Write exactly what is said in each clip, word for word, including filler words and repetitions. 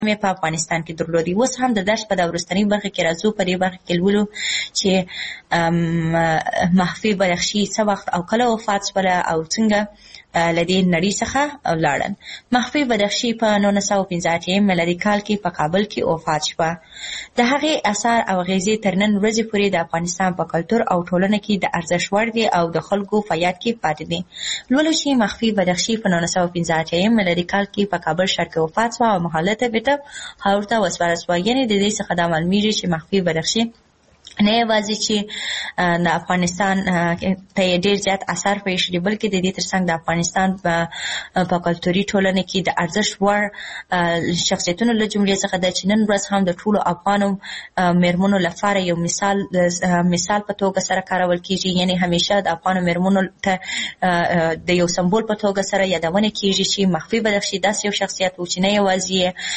مې په افغانستان کې درلودي. اوس هم د درس په دا وروستنۍ برخه کې راځو. په دې برخه کې لولو چې مخفي بدخشي څه وخت او کله وفات شوله او څنګه له دې نړۍ څخه ولاړل. مخفي بدخشي په نولس سوه پنځه اتیا میلادي کال کې په کابل کې وفات شوه. د هغې اثار او اغېزې تر نن ورځې پورې د افغانستان په کلتور او ټولنه کې د ارزښت وړ دي او د خلکو په یاد کې پاتې دي. لولو چې مخفي بدخشي په نولس سوه پنځه اتیا میلادي کال کې په کابل ښار کې وفات شوه او محله ته بیرته خاورو ته وسپارل شوه. یعنې د دې څخه دا معلومیږي چې مخفي بدخشي نه یوازې چې د افغانستان ته یې ډېر زیات اثر پرېښودي، بلکې د دې ترڅنګ د افغانستان په کلتوري ټولنه کې د ارزښت وړ شخصیتونو له جملې څخه ده چې نن ورځ هم د ټولو افغانو مېرمنو لپاره یو مثال مثال په توګه سره کارول کېږي. یعنې همیشه د افغانو مېرمنو ته د یو سمبول په توګه سره یادونه کېږي چې مخفي بدخشي داسې یو شخصیت و چې نه یوازې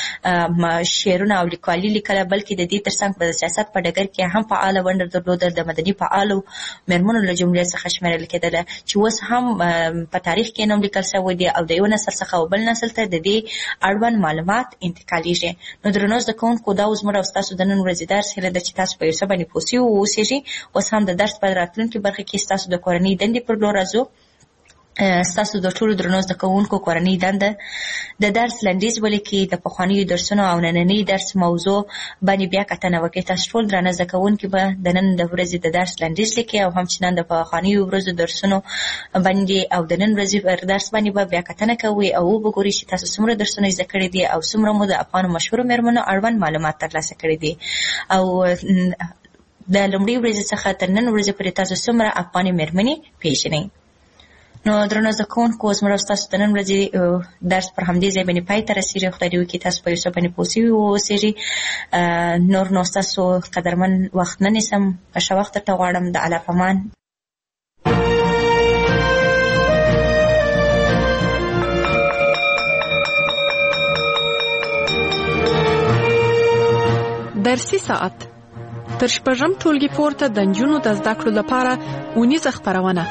شعرونه او لیکوالي لیکله، بلکې د دې ترڅنګ په سیاست په ډګر کې هم فعال ونډه درلوده. د مدني فعالو مېرمنو له جملې څخه شمیرل کېدله چې اوس هم په تاریخ کې نوم لیکل شوی دی او د یو نسل څخه بل نسل ته د دې اړوند معلومات انتقالیږي. نو درنو زده کوونکو، دا اوس زموږ او ستاسو د نن ورځې درس هیله ده چې تاسو په یو څه باندې پوه سوي واوسېږئ. اوس هم د درس په راتلونکي برخه کې ستاسو د کورنۍ دندې پر لور راځو. ستاسو د ټولو درنو زده کوونکو کورنۍ دنده د درس لنډیز ولیکئ، د پخوانیو درسونو او نننۍ درس موضوع باندې بیا کتنه وکړئ. تاسو ټول درانه زده کوونکي به د نن د ورځې د درس لنډیز لیکئ او همچنان د پخوانیو ورځو درسونو باندې او د نن ورځې درس باندې به بیا کتنه کوئ او وګورئ چې تاسو څومره درسونه زده کړي دي او څومره مو د افغانو مشهورو مېرمنو اړوند معلومات ترلاسه کړي دي او د لومړۍ ورځې څخه تر نن ورځې پورې تاسو څومره افغاني مېرمنې پیژنئ. نو درنو زده کوونکو، زموږ او ستاسو د نن ورځې درس پر همدې ځای باندې پای ته رسېږي. خدای دې وکړي تاسو په یو څه باندې پوه سوي واوسېږئ. نور نو ستاسو قدرمن وخت نه نیسم، په ښه وخت درته غواړم. د الله پامان. درسي ساعت تر شپږم ټولګي پورته د نجونو د زده کړو لپاره اونیزه خپرونه.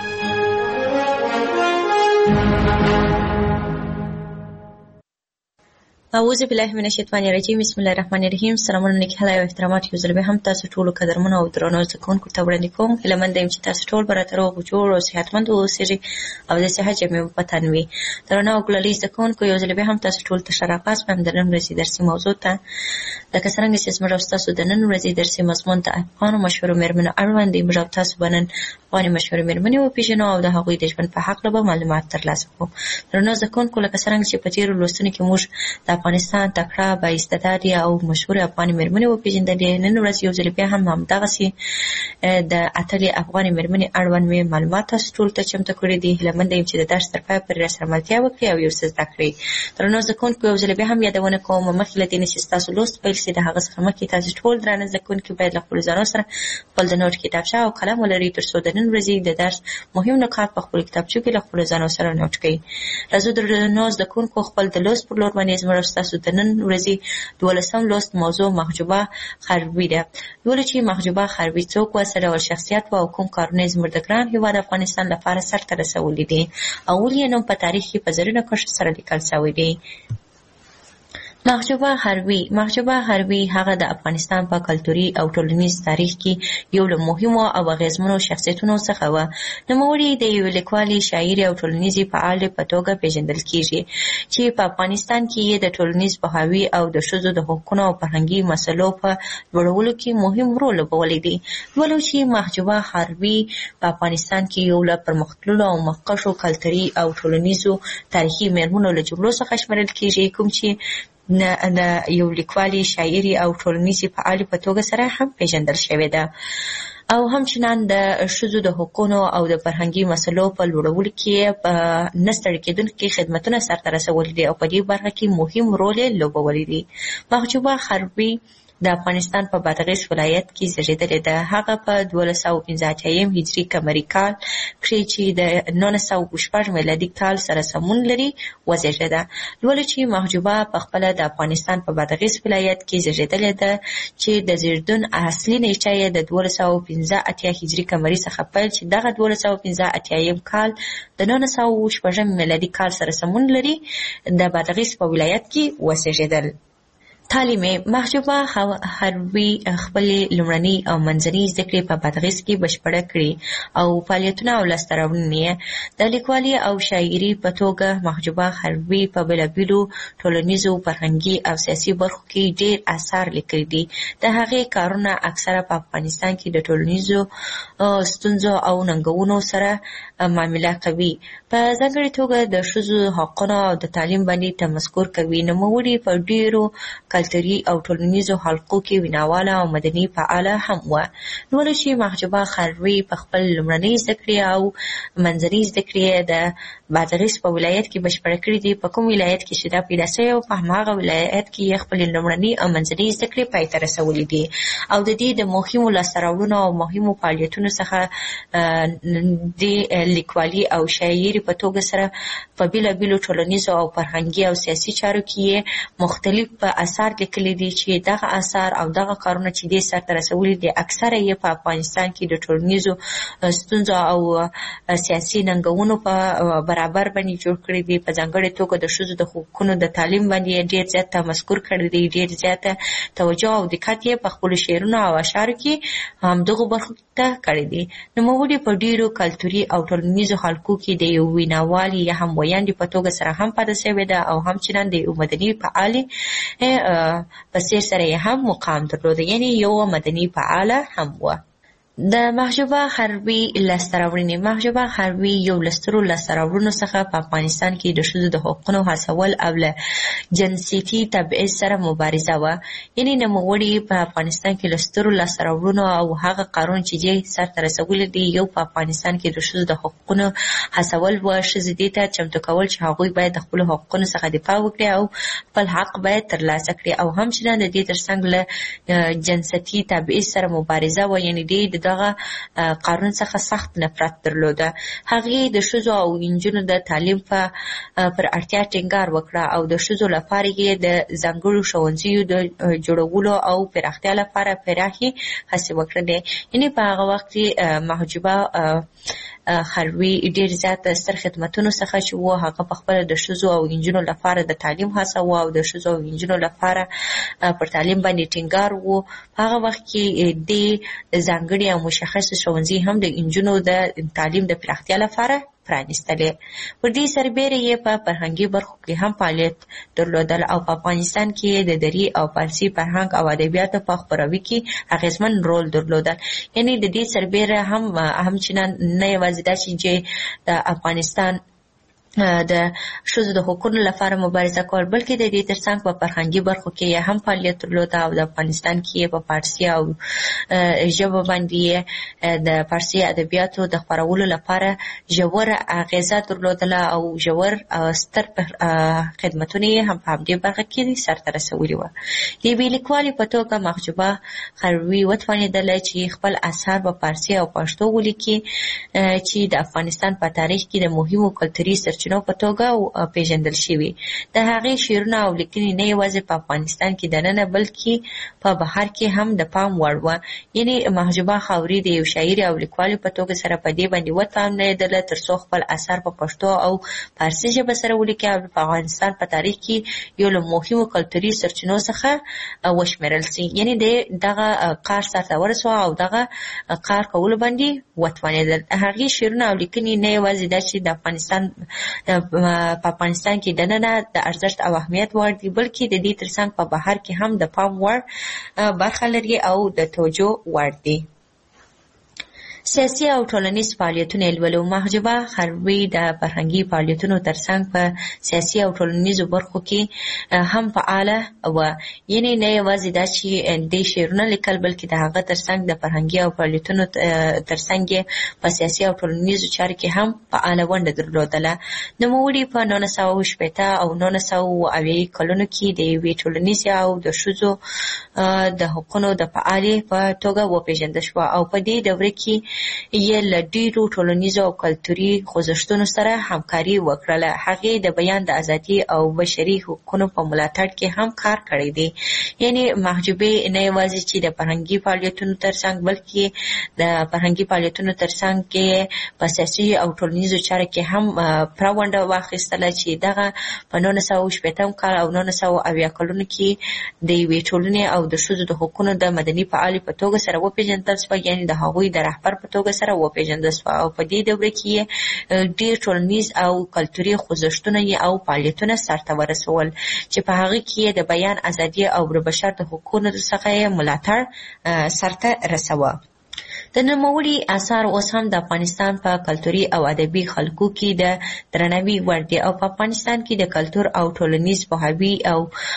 اعوذ بالله من الشیطان الرجیم. بسم الله الرحمن الرحیم. سلامونه نیک هیله او احترامات یو ځل بیا هم تاسو ټولو قدرمنو او درنو زده کوونکو ته وړاندې کوم. هیله مند یم چې تاسو ټول به راته روغ جوړ او صحتمند واوسېږئ او د صحت جامې مو په تن وي. درنو او ګلالي زده کوونکو، یو ځل بیا هم تاسو ټول ته ښه راغلاست په د نن ورځې درسي موضوع ته. لکه څرنګه چې زموږ او ستاسو د نن ورځې درسي مضمون د افغانو مشهورو مېرمنو اړوند دی. موږ او تاسو به نن افغاني مشهورې مېرمنې وپېژنو او د هغوی د ژوند په هکله به معلومات ترلاسه کړو. درنو زده کوونکو، لکه څرنګه چې په تېرو لوستونو کې موږ د افغانستان تکړه با استعداده او مشهورې افغاني مېرمنې وپېژندلې، نن ورځ یو ځل بیا هم همدغسې د اتلې افغاني مېرمنې اړوند مې معلومات تاسو ټولو ته چمتو کړي دي. هیله منده یم چې د درس تر پایه پورې راسره ملتیا وکړئ او یو څه زده کړئ. درنو زده کوونکو، یو ځل بیا هم یادونه کوم، مخکې له دې نه چې ستاسو لوست پیل شي، د هغه څخه مخکې تاسو ټول درانه زده کوونکي باید له خپلو ځانو سره خپل د نوټ کتابچه او قلم ولرئ، تر څو د نن ورځې د درس مهم نکات په خپلو کتابچو کې له خپلو ځانو سره نوټ کړئ. راځو درنو زده کوونکو، خپل د لوست پر لور باندې زموږ او ستاسو د نن ورځې دولسم لوست موضوع محجوبه خربي ده. لولو چې محجوبه خربي څوک و، څه ډول شخصیت و او کوم کارونه زموږ د ګران هېواد افغانستان لپاره سرته رسولي دي او ولې یې نوم په تاریخ کې په زرینو کرښو سره لیکل شوی دی. محجوبه خربي محجوبه خربي هغه د افغانستان په کلتوري او ټولنیز تاریخ کې یو له مهمو او اغېزمنو شخصیتونو څخه وه. نوموړې د یوې لیکوالې، شاعرې او ټولنیزې فعالې په توګه پیژندل کېږي چې په افغانستان کې یې د ټولنیز پوهاوي او د ښځو د حقونو او فرهنګي مسلو په لوړولو کې مهم رول لوبولی دی. ولو چې محجوبه خربي په افغانستان کې یو له پرمختللو او مخکښو کلتوري او ټولنیزو تاریخي مېرمنو له جملو څخه شمېرل کېږي، کوم چې د یو لیکوالې، شاعرې او ټولنیزې فعالې په توګه سره هم پیژندل شوې ده او همچنان د ښځو د حقونو او د فرهنګي مسلو په لوړولو کې په نه ستړي کېدونکي خدمتونه سرته رسولي دي او په دې برخه کې مهم رول یې لوبولی دی. محجوبه خربي د افغانستان په بادغیس ولایت کې زیږېدلې ده. هغه په دولس سوه پنځه اتیا هجري قمري کال کښې چې د نولس سوه شپږ میلادي کال سره سمون لري وزېږېده. لولو چې محجوبه پخپله د افغانستان په بادغیس ولایت کې زیږېدلې ده چې د زیږدون اصلي نیټه یې د دولس سوه پنځه اتیا هجري قمري څخه پیل چې دغه دولس سوه پنځه اتیا کال د نولس سوه شپږم میلادي کال سره سمون لري د بادغیس په ولایت کې وزېږېدل. تعلیم محجوبه حروي خپل لومړني او منځني زده کړې په بادغیس کې بشپړه کړې او فعالیتونه او لاسته راوړنې د لیکوالي او شاعري په توګه محجوبه حروي په بېلابېلو ټولنیزو فرهنګي او سیاسي برخو کې ډېر اثار لیکلي دي. د هغې کارونه اکثره په افغانستان کې د ټولنیزو ستونزو او ننګونو سره معامله کوي. په ځانګړې توګه د ښځو حقونو او د تعلیم باندې تمسکر کوي. نوموړې په ډېرو کلتوري او ټولنیزو حلقو کې ویناواله او مدني فعاله هم وه. نوره چې محجوبه حروي په خپل لومړنۍ زده کړې او منځنۍ زده کړې د بادغیس په ولایت کې بشپړه کړې دي. په کوم ولایت کې چې دا پیدا شوې او په هماغه ولایت کې یې خپلې لومړنۍ او منځنۍ زده کړې پای ته رسولې دي او د دې د مهمو لاسته راوړنو او مهمو فعالیتونو څخه د لیکوالي او شاعري په توګه سره په بېلابېلو ټولنیزو او فرهنګي او سیاسي چارو کې مختلف اثار لیکلي دي چې دغه اثار او دغه کارونه چې دې سرته رسولي دي اکثره یې په افغانستان کې د ټولنیزو ستونزو او سیاسي ننګونو په برابر باندې جوړ کړي دي. په ځانګړې توګه د ښځو د حقوقو د تعلیم باندې ډېر زیات تمسکر کړی دی، ډېر زیاته توجه او دقت یې په خپلو شعرونو او اشعارو کې همدغو برخو ته کړی دی. نوموړي په ډېرو کلتوري او ټولنیزو حلقو کې د یو ویناوالې یا هم ویاندې په توګه سره هم پاتې شوې ده او همچنان د یو مدني فعالې په څېر سره یې هم مقام درلوده، یعنې یو مدني فعاله هم وه. د محجوبه حروي لاسته راوړنې. محجوبه حروي یو له سترو لاسته راوړنو څخه په افغانستان کې د ښځو د حقونو هڅول او له جنسیتي تبعیض سره مبارزه وه. یعنې نوموړي په افغانستان کې له سترو لاسته راوړنو او هغه کارونه چې دې سرته رسولي دي، یو په افغانستان کې د ښځو د حقونو هڅول وه. ښځې دې ته چمتو کول چې هغوی باید د خپلو حقونو څخه دفاع وکړي او خپل حق باید ترلاسه کړي او همچنان د دې تر څنګ له جنسیتي تبعیض سره مبارزه وه. یعنې دې د دغه قانون څخه سخت نفرت درلوده. هغې د ښځو او نجونو د تعلیم په پر اړتیا ټینګار وکړه او د ښځو لپاره یې د ځانګړو ښوونځیو د جوړولو او پراختیا لپاره پراخې هڅې وکړلې. یعنې په هغه وخت کې محجوبه حروي ډېر زیات ستر خدمتونو څخه چې و هغه په خپله د ښځو او نجونو لپاره د تعلیم هڅه وه او د ښځو او نجونو لپاره پر تعلیم باندې ټینګار و. په هغه وخت کې د ځانګړي او مشخص ښوونځي هم د نجونو د تعلیم د پراختیا لپاره پرانیستلې. پر دې سربیره یې په فرهنګي برخو کې هم فعالیت درلودل او په افغانستان کې د دري او فارسي فرهنګ او ادبیاتو په خپروي کې اغېزمن رول درلودل. یعنې د دې سربیره هم همچنان نه یوازې دا چې د افغانستان د ښځو د حقوقو لپاره مبارزه کول، بلکې د دې ترڅنګ په فرهنګي برخو کې هم فعالیت درلوده او د افغانستان کې په فارسي او ژبه باندې د فارسي ادبیاتو د خپرولو لپاره ژوره اغیزه درلودله او ژور ستر خدمتونه یې هم په همدې برخه کې سرته رسولي وه. د یوې لیکوالې په توګه محجوبه حروي وتوانېدله چې خپل اثار په فارسي او پښتو ولیکي چې د افغانستان په تاریخ کې د مهمو کلتوري سرچینو په توګه پیژندل شوي. د هغې شعرونه او لیکنې نه یوازې په افغانستان کې دننه بلکې په بهر کې هم د پام وړ وه. یعنې محجوبه حروي د یو شاعر او لیکوالې په توګه سره په دې باندې وتوانېدله تر څو خپل اثار په پښتو او فارسي ژبه سره ولیکي او په افغانستان په تاریخ کې یو له مهمو کلتوري سرچینو څخه وشمېرل شي. یعنې د دغه کار سرته ورسوه او دغه کار کولو باندې وتوانېدل. هغې شعرونه او لیکنې نه یوازې دا چې د افغانستان په افغانستان کې دننه د ارزښت او اهمیت وړ دي، بلکې د دې ترڅنګ په بهر کې هم د پام وړ برخه لري او د توجه وړ دي. سیاسي او ټولنیز فعالیتونه لولو. محجوبه حروي د فرهنګي فعالیتونو ترڅنګ په سیاسي او ټولنیزو برخو کې هم فعاله وه. یعنې نه یوازې دا چې د شعرونه لیکل، بلکې د هغه ترڅنګ د فرهنګي او فعالیتونو ترڅنګ په سیاسي او ټولنیزو چارو کې هم فعاله ونډه درلودله. نوموړي په نولس سوه شپېته او نولس سوه اویا کلونو کې د یوې ټولنیزې او د ښځو د حقونو د فعالې په توګه وپېژندل شوه او په دې دوره کې یې له ډېرو ټولنیزو او کلتوري خوځښتونو سره همکاري وکړله. هغې د بیان د ازادي او بشري حقوقو په ملاتړ کې هم کار کړی دی. یعنې محجوبې نه یوازې چې د فرهنګي فعالیتونو ترڅنګ بلکې د فرهنګي فعالیتونو ترڅنګ کې په سیاسي او ټولنیزو چارو کې هم پوره ونډه واخیستله چې دغه په نولس سوه شپېتم کال او نولس سوه اویا کلونو کې د یوې ټولنې او د ښځو د حقوقو د مدني فعالې په توګه سره وپېژندل شوه، یعنې د هغوی د رهبر په توګه سره وپېژندل شوه. او په دې دوره کې ډېر ټولنیز او کلتوري خوځښتونه او فعالیتونه سرته ورسول چې په هغه کې د بیان ازادي او د بشر د حقوقو څخه ملاتړ سرته رسوه. د نوموړي اثار اوس هم د افغانستان په کلتوري او ادبي خلکو کې د درناوي وړ دي او په افغانستان کې د کلتور او ټولنیز پوهاوي او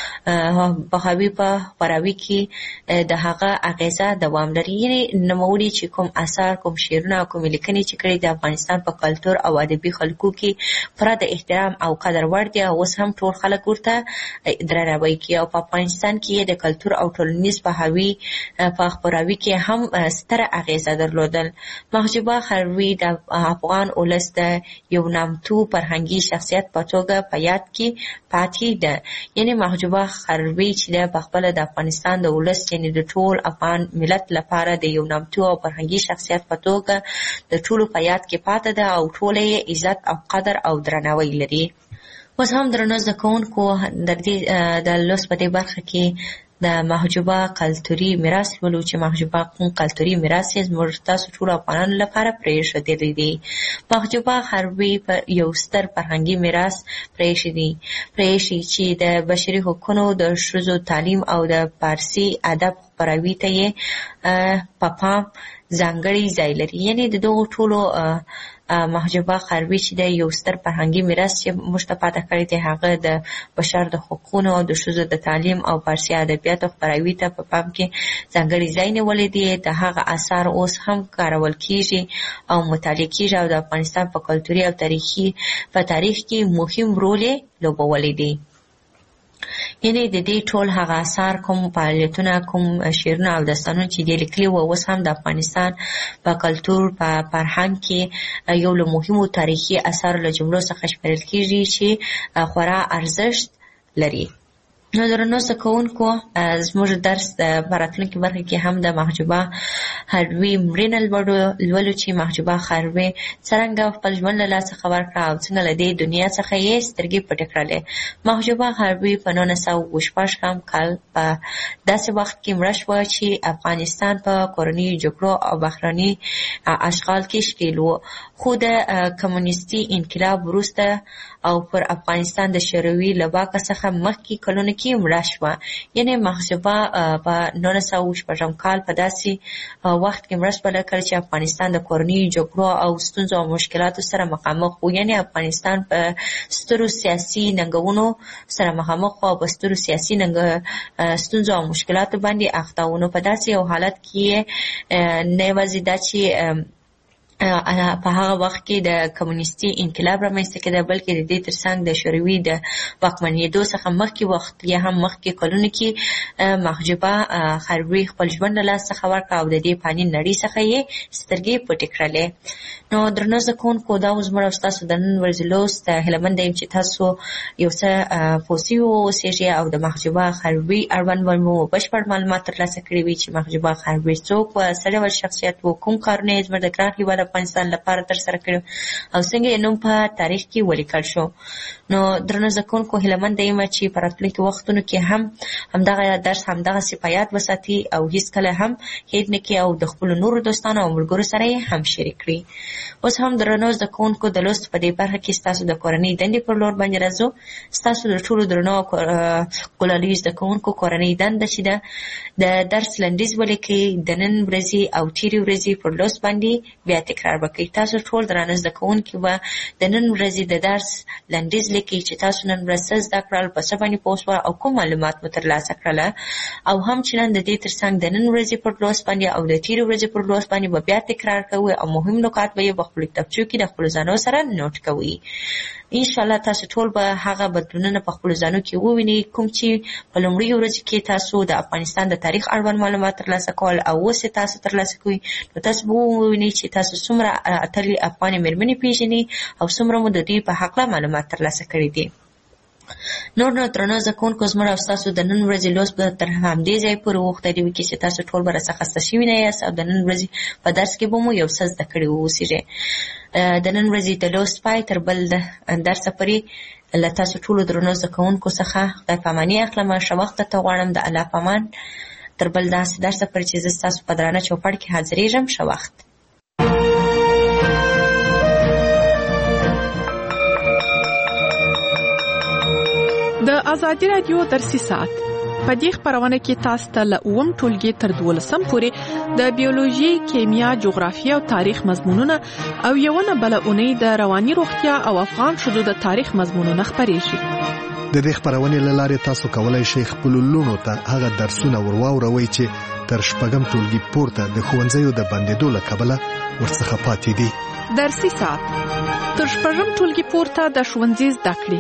پوهاوي په خپراوي کې د هغه اغیزه دوام لري. یعنې نوموړي چې کوم اثار، کوم شعرونه او کوم لیکنې چې کړي د افغانستان په کلتور او ادبي خلکو کې پوره د احترام او قدر وړ دي او اوس هم ټول خلک ورته درناوی کوي. او په افغانستان کې د کلتور او ټولنیز پوهاوي په خپراوي کې هم ستره اغیزه درلودل. محجوبه خلوي د افغان ولس د یو نامتو فرهنګي شخصیت په توګه په یاد کې پاتې ده. یعنې محجوبه خلوي چې د پخپله د افغانستان د ولس یعنې د ټول افغان ملت لپاره د یو نامتو او فرهنګي شخصیت په توګه د ټولو په یاد کې پاتې ده او ټوله یې عزت او قدر او درناوی لري. اوس هم درنو زده کوونکو د لوست په دې برخه کې د محجوبه کلتوري میراث ولو چې محجوبه کوم کلتوري میراث یې زموږ تاسو ټولو افغانانو لپاره پرېښودلی دی. محجوبه خلوي په یو ستر فرهنګي میراث پرېښی پرېښی چې د بشري حقوقو، د ښځو تعلیم او د فارسي ادب خپراوي ته یې په پام ځانګړی ځای لري. یعنې د دغو ټولو محجوبه خلوي چې د یو ستر فرهنګي میراث چې موږ ته پاته کړی دی هغه د بشر د حقوقو او د ښځو د تعلیم او فارسي ادبیاتو خپراوي ته په پام کې ځانګړی ځای نیولی دی. د هغه اثار اوس هم کارول کیږي او مطالعه کیږي او د افغانستان په کلتوري او تاریخي په تاریخ کې مهم رول یې لوبولی دی. یعنې د دې ټول هغه اثار، کوم فعالیتونه، کوم شعرونه او داستانونه چې دې لیکلي وو اوس هم د افغانستان په کلتور، په فرهنګ کې یو له مهمو تاریخي اثارو له جملو څخه شمیرل کیږي چې خورا ارزښت لري. نو درنو زده کوونکو زموږ درس په راتلونکي برخه کې هم د محجوبه خلوي مړینه لولو چې محجوبه خلوي څرنګه خپل ژوند له لاسه ورکړه او څنګه له دې دنیا څخه یې سترګې پټې کړلې. محجوبه خلوي په نولس سوه شپږم کال په داسې وخت کې مړه شوه چې افغانستان په کورنیو جګړو او بهرني اشغال کې ښکېل و، خو د کمونیستي انقلاب وروسته او پر افغانستان د شوروي له واکه څخه مخکې کلونو کې مړه شوه. یعنې محجوبه په نولس سوه شپږم کال په داسې وخت کې مړه شوه کله چې افغانستان د کورنیو جګړو او ستونزو او مشکلاتو سره مخامخ و. یعنې افغانستان په سترو سیاسي ننګونو سره مخامخ و او په سترو سیاسي ستونزو او مشکلاتو باندې اخته و. نو په داسې یو حالت کې نه یوازې دا چې په هغه وخت کې د کمونیستي انقلاب رامنځته کېده بلکې د دې ترڅنګ د شوروي د واکمنېدو څخه مخکې وخت یا هم مخکې کلونو کې محجوبه خلوي خپل ژوند له لاسه څخه ورکړه او د دې فاني نړۍ څخه یې سترګې پټې کړلې. نو درنو زده کوونکو دا اوس زموږ او ستاسو د نن ورځې لوست. هیله منده یم چې تاسو یو څه پوه سوي واوسېږئ او د محجوبه خلوي اړوند مو بشپړ معلومات ترلاسه کړي وي چې محجوبه خلوي څوک وه، څه ډول شخصیت و، کوم کارونه یې زموږ د ګران هېواد افغانستان لپاره ترسره کړي او څنګه یې نوم په تاریخ کې ولیکل شو. نو درنو زده کوونکو هیله منده یم چې په راتلونکي وختونو کې هم همدغه درس همدغسې په یاد وساتي او هېڅکله هم هېر نه کړي او د خپلو نورو دوستانو او ملګرو سره یې هم شریک کړي. اوس هم درنو زده کوونکو د لوست په دې برخه کې ستاسو د کورنۍ دندې پر لور باندې راځو. ستاسو د ټولو درنو ګلالیو زده کوونکو کورنۍ دنده چې ده د درس لنډیز ولیکئ، د نن ورځې او تېرې ورځې پر لوست باندې بیا تکرار وکړئ. تاسو ټول درانه زده کوونکي به د نن ورځې د درس لنډیز لیکي چې تاسو نن ورځ څه زده کړل، په څه باندې پوه شوه او کوم معلومات مو ترلاسه کړله، او هم چې نن د دې ترڅنګ د نن ورځې پر لوست باندې او د تېرې ورځې پر لوست باندې به بیا تکرار کوئ او مهم نکات به یې په خپلو کتابچو کې د خپلو ځانو سره نوټ کوئ. انشاءالله تاسو ټول به هغه بدلونونه په خپلو ځانو کې ووینئ کوم چې په لومړیو ورځو کې تاسو د افغانستان د تاریخ اړوند معلومات ترلاسه کول او اوس یې تاسو ترلاسه کوئ، نو تاسو به ووینئ چې تاسو څومره اتلې افغانې مېرمنې پېژنئ او څومره مو د دوی په هکله معلومات ترلاسه کړي دي. نور نو درنو زده کوونکو، زموږ او ستاسو د نن ورځې لوست به تر همدې ځایه پورې وغوښتلی وي چې تاسو ټول به راڅخه خسته شوي نه یاست او د نن ورځې په درس کې به مو یو څه زده کړي واوسېږئ. د نن ورځې د لوست پای تر بل درسه پورې له تاسو ټولو درنو زده کوونکو څخه خدای پاماني اخلم. ښه وخت درته غواړم. د الله پامان تر بل داسې درسه پورې چې زه ستاسو په درانه چوپړ کې حاضرېږم. ښه وخت. د ازادي رادیو درسي ساعت په دې خبرونه کې تاسو ته له اووم ټولګي تر دولسم پورې د بیولوژي، کیمیا، جغرافیه او تاریخ مضمونونه او یوونه بل اونۍ د رواني روغتیا او افغان شذو د تاریخ مضمونونه خبرېږي. د دې خبرونې له لارې تاسو کولای شئ خپل لونو ته هغه درسونه ورواوروئ چې تر شپږم ټولګي پورته د ښوونځیو د بندېدو له کبله ورڅخه پاتې دي. درسي ساعت تر شپږم ټولګي پورته د ښوونځي زده کړې.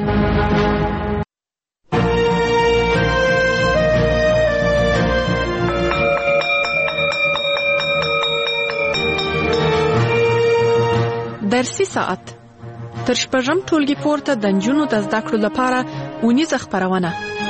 درسي ساعت تر شپږم ټولګي پورته د نجونو د زده کړو لپاره اونیزه خبرونه.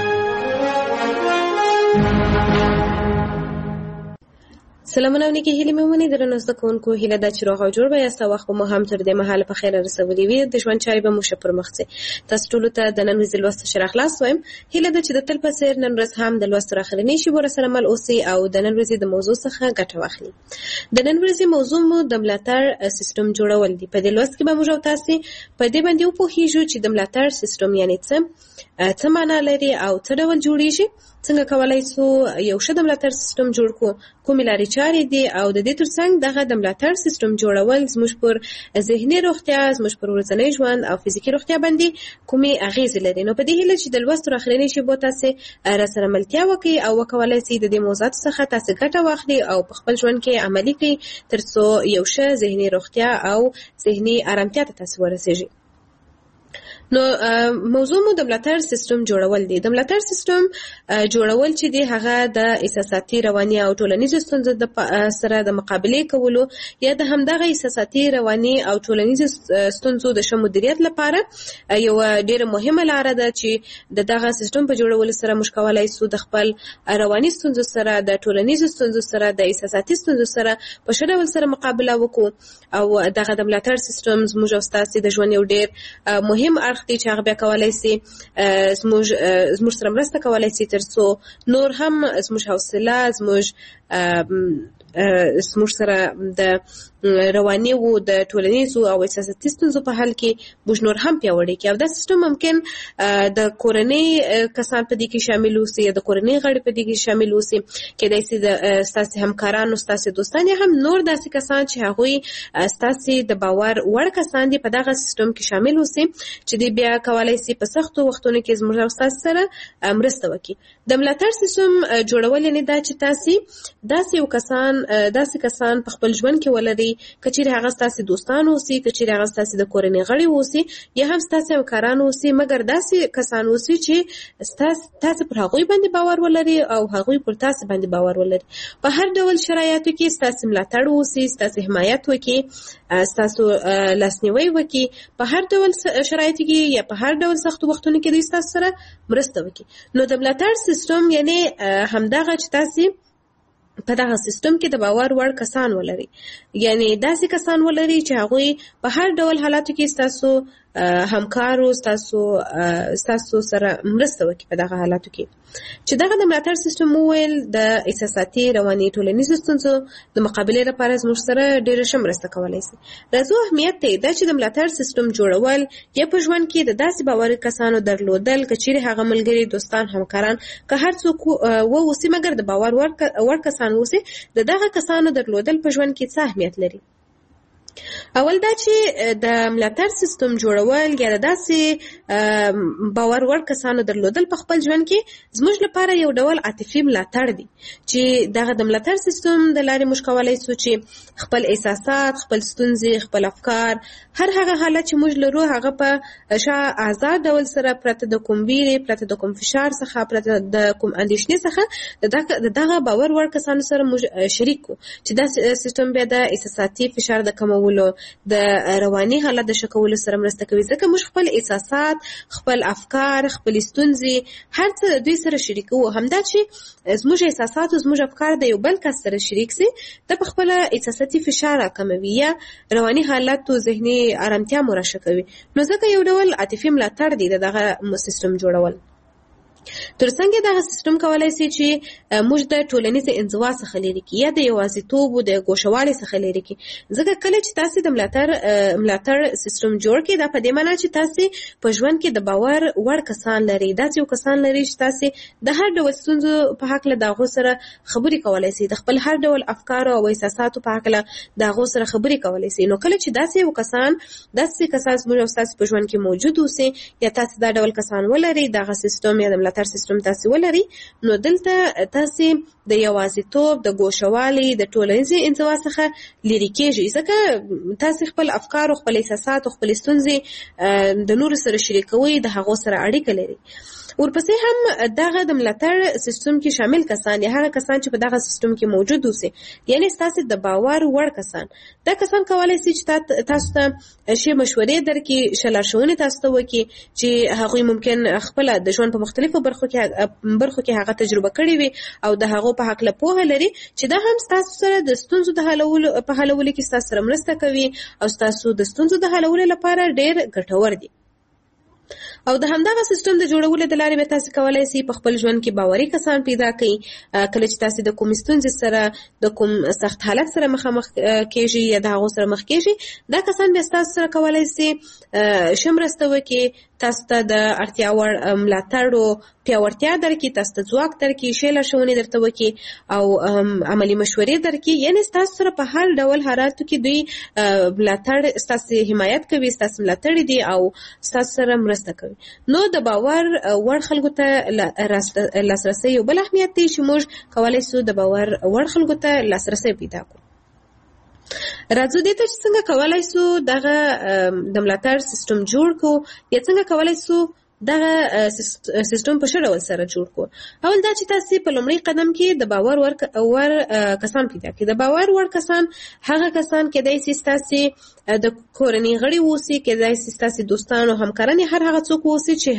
سلامونه ونیکي هیله مې ومني درنو زده کوونکو، هیله ده چې روغ او جوړ به یاست او وخت به مو هم تر دې مهاله په خیر رسولي وي. د ژوند چارې به مو ښه پر مخ ځي. تاسو ټولو ته د نن ورځې لوست ښه راغلاست وایم. هیله ده چې د تل په څېر نن ورځ هم د لوست تر اخرنۍ شېبو راسره مل اوسئ او د نن ورځې د موضوع څخه ګټه واخلئ. د نن ورځې موضوع مو د ملاتړ سیستم جوړول دي. په دې لوست کې به موږ او تاسې په دې باندې وپوهیږو چې د ملاتړ سیستم یعنې څه څه معنا لري او څه ډول جوړیږي، څنګه کولای شو یو ښه د ملاتړ سیستم جوړ کړو، کومې لارې چارې دي او د دې ترڅنګ دغه د ملاتړ سیستم جوړول زموږ پر ذهني روغتیا، زموږ پر ورځنی ژوند او فزیکي روغتیا باندې کومې اغیزې لري. نو په دې هیله چې د لوست تر اخرنۍ شېبو تاسې راسره ملتیا وکړئ او وکولای شئ د دې موضوعاتو څخه تاسې ګټه واخلئ او په خپل ژوند کې عملي کړئ تر څو یو ښه ذهني روغتیا او ذهني ارامتیا ته تاسې ورسېږئ. نو موضوع مو د ملاتړ سیستم جوړول دي. د ملاتړ سیستم جوړول چې دی هغه د احساساتي، رواني او ټولنیزو ستونزو سره د مقابلې کولو یا د همدغه احساساتي، رواني او ټولنیزو ستونزو د ښه مدیریت لپاره یو ډېره مهمه لاره ده چې د دغه سیستم په جوړولو سره موږ کولی شو د خپل رواني ستونزو سره، د ټولنیزو ستونزو سره، د احساساتي ستونزو سره په ښه ډول سره مقابله وکړو او دغه د ملاتړ سیستم زموږ او ستاسې د ژوند یو ډېر مهم دی چې هغه بیا کولای شي زموږ زموږ سره مرسته کولای شي تر څو نور هم زموږ حوصله، زموږ زموږ سره د رواني او د ټولنیزو او احساساتي ستونزو په حل کې موږ نور هم پیاوړي کړو. او دا سیستم ممکن د کورنۍ کسان په دې کې شامل اوسي یا د کورنۍ غړي په دې کې شامل اوسي، کېدای شي د ستاسې همکارانو، ستاسې دوستان یا هم نور داسې کسان چې هغوی ستاسې د باور وړ کسان دي په دغه سیستم کې شامل اوسي چې دوی بیا کولای شي په سختو وختونو کې زموږ او ستاسې سره مرسته وکړي. د ملاتړ سیستم جوړول یعنې دا چې تاسې داسې یو کسان داسې کسان په خپل ژوند کې ولرئ، که چیرې هغه ستاسې دوستان اوسي، که چیرې هغه ستاسې د کورنۍ غړي اوسي یا هم ستاسې همکاران اوسي، مګر داسې کسان اوسي چې تاسې پر هغوی باندې باور ولرئ او هغوی پر تاسې باندې باور ولري. په هر ډول شرایطو کې ستاسې ملاتړ اوسي، ستاسې حمایت وکړي، ستاسو لاسنیوی وکړي، په هر ډول شرایطو کې یا په هر ډول سختو وختونو کې دوی ستاسو سره مرسته وکړي. نو د ملاتړ سیستم یعنې همدغه چې تاسې په دغه سیستم کې د باور وړ کسان ولري، یعنی داسې کسان ولري چې هغوی په هر ډول حالاتو کې ستاسو همکارو، ستاسو ستاسو سره مرسته وکړي په دغه حالاتو کې. چې دغه د ملاتړ سیستم وویل د احساساتي، رواني، ټولنیزو ستونزو د مقابلې لپاره زموږ سره ډېره ښه مرسته کولی شي. راځو اهمیت دی دا چې د ملاتړ سیستم جوړول یا په ژوند کې د داسې باوري کسانو درلودل، که چیرې هغه ملګري، دوستان، همکاران که هر څوک واوسي مګر د باور وړ کسان اوسي، د دغه کسانو درلودل په ژوند کې څه اهمیت لري. اول دا چې د ملاتړ سیستم جوړول یا داسې باور وړ کسانو درلودل په خپل ژوند کې زموږ لپاره یو ډول عاطفي ملاتړ دی چې دغه د ملاتړ سیستم د لارې موږ کولی شو چې خپل احساسات، خپل ستونزې، خپل افکار، هر هغه حالت چې موږ لرو هغه په شا آزاد ډول سره پرته د کوم ویرې، پرته د کوم فشار څخه، پرته د کوم اندېښنې څخه د دغه باور وړ کسانو سره موږ شریک کو چې دا سیستم بیا د احساساتي فشار د کمولو، د رواني حالت د ښه کولو سره مرسته کوي. ځکه موږ خپل احساسات، خپل افکار، خپل ستونزې هر څه د دوی سره شریکو. همدا چې زموږ احساسات او زموږ افکار د یو بل کس سره شریک سي د په خپل احساساتي فشار کموي یا رواني حالت او ذهني آرامتیا مو راښه کوي. نو ځکه یو ډول عاطفي ملاتړ دی دغه سیستم جوړول. ترڅنګ دغه سیستم کولای شي چې موږ د ټولنیز انزوا څخه لري کی یا د یوازیتوب او د ګوښوالي څخه لري کی. ځکه کله چې تاسو د ملاتړ ملاتړ سیستم جوړ کړئ دا په دې معنی چې تاسو په ژوند کې د باور وړ کسان لري، دا چې یو کسان لري چې تاسو د هر ډول ستونزو په حق له دغه سره خبرې کولای شئ، د خپل هر ډول افکار او احساساتو په حق له دغه سره خبرې کولای شئ. نو کله چې داسې یو کسان داسې کسان زموږ تاسو په ژوند کې موجود اوسي یا تاسو دا ډول کسان ولري، دغه سیستم یا د ملاتړ سیستم تاسو ولري، نو دلته تاسو د یوازیتوب، د ګوښوالي، د ټولنیزې انزوا څخه لرې کېږئ. ځکه تاسو خپل افکار او خپل احساسات او خپل ستونزې د نورو سره شریکوي، د هغو سره اړیکه لري. ورپسې هم دغه د ملاتړ سیستم کې شامل کسان یا هغه کسان چې په دغه سیستم کې موجود اوسي، یعنی تاسو د باور وړ کسان، دا کسان کولای شي چې تاسو ته شی مشورې درکړي، ښه لارښوونې تاسو ته وکړي چې هغوی ممکن خپل د ژوند په مختلفو برخو کې برخو کې هغه تجربه کړې وي او د هغو په حق له پوهه لري چې دا هم تاسو سره د ستونزو د حلولو په حلولو کې تاسو سره مرسته کوي او تاسو د ستونزو د حلولو لپاره ډېر ګټور دي. او د همدغه سیستم د جوړولو د لارې به تاسو کولای شئ په خپل ژوند کې باوري کسان پیدا کړئ. کله چې تاسو د کوم ستونزې سره، د کوم سخت حالت سره مخامخ کېږئ یا د هغو سره مخ کېږئ، دا کسان به تاسو سره کولای شي ښه مرسته وکړي، تاسو ته د اړتیا وړ ملاتړ او پیاوړتیا درکړي، تاسو ته ځواک درکړي، ښې لارښوونې درته وکړي او عملي مشورې درکړي. یعنې ستاسو سره په هر ډول حالاتو کې دوی ملاتړ، ستاسو حمایت کوي، ستاسو ملاتړ دي او ستاسو سره مرسته کوي. نو د باور وړ خلکو ته لاسرسی یو بل اهمیت دی چې موږ کولای شو د باور وړ خلکو ته لاسرسی پیدا کړو. راځو دې ته چې څنګه کولای شو دغه د ملاتړ سیستم جوړ کړو یا څنګه کولای شو دغه سیستم په ښه ډول سره جوړ کړو. اول دا چې تاسو په لومړي قدم کې د باور وړ کسان پیدا کړئ. د باور وړ کسان هغه کسان کېدای شي تاسو د کورنۍ غړي اوسي، کېدای شي تاسو دوستان او همکاران، هر هغه څوک اوسي چې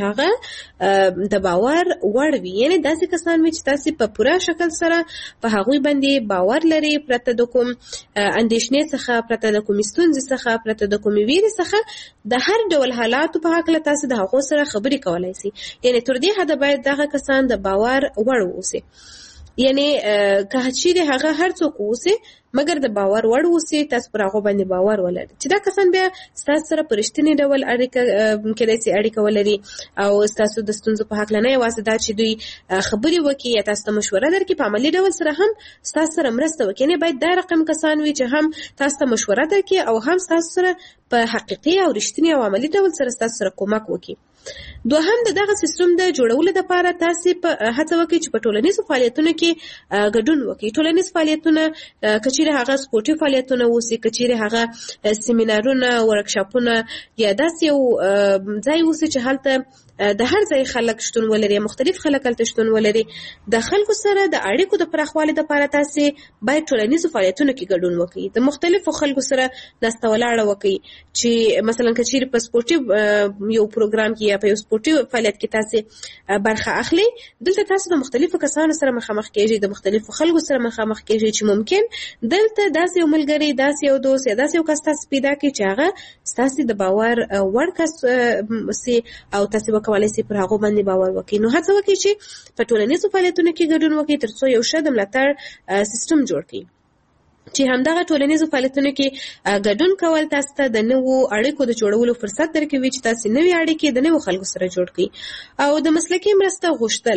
هغه د باور وړ وي، یعنی داسې کسان وي چې تاسو په پوره شکل سره په هغوی باندې باور لري، پرته د کوم اندېښنې څخه، پرته د کوم ستونزې څخه، پرته د کوم ویرې څخه د هر ډول حالاتو په حق له تاسو د هغو سره خبرې کولای شي. یعنی تر دې حده باید دغه کسان د باور وړ اوسي. یعنی که چیرې هغه هر څوک اوسي مګر د باور وړ اوسي، تاسو پر هغه باندې باور ولرئ چې دا کسان بیا ستاسو سره په رښتیني ډول اړیکه کېدای شي اړیکه ولري او ستاسو د ستونزو په حق نه یوازې دا چې دوی خبرې وکړي یا تاسو ته مشوره درکړي، په عملي ډول سره هم ستاسو سره مرسته وکړي. یعنې باید دا رقم کسان وي چې هم تاسو ته مشوره درکړي او هم ستاسو سره په حقیقي او رښتیني او عملي ډول سره ستاسو سره کومک وکړي. دوهم د دغه سیستم د جوړولو لپاره تاسو په هڅه وکړئ چې په ټولنیزو فعالیتونو کې ګډون وکړئ. ټولنیز فعالیتونه کچېرې هغه سپورټي فعالیتونه اوسي، کچېرې هغه سیمینارونه، ورکشاپونه یا داسې یو ځای اوسي چې هلته د هر ځای خلک شتون ولري، مختلف خلک هلته شتون ولري. د خلکو سره د اړیکو د پراخوالي لپاره تاسو باید ټولنیزو فعالیتونو کې ګډون وکړئ، د مختلفو خلکو سره ناسته ولاړه وکړئ. چې مثلا کچېرې په سپورټي یو پروګرام کې یا په یو سپورټي فعالیت کې تاسو برخه اخلي، دلته تاسو د مختلفو کسانو سره مخامخ کېږئ، د مختلفو خلکو سره مخامخ کېږئ چې ممکن دلته داسې یو ملګری، داسې یو دوست یا داسې یو کس تاسو پیدا کړئ چې هغه ستاسو د باور وړ کس سي او تاسو کولای شئ پر هغه باندې باور وکړئ. نو هڅه وکړئ چې په ټولنیزو فعالیتونو کې ګډون وکړئ تر څو یو ښه د ملاتړ سیستم جوړ کړئ. چې همدغه ټولنیزو فعالیتونو کې ګډون کول تاسو ته د نوو اړیکو د جوړولو فرصت درکوي چې تاسو نوې اړیکې د نوو خلکو سره جوړ کړئ. او د مسلکي مرسته غوښتل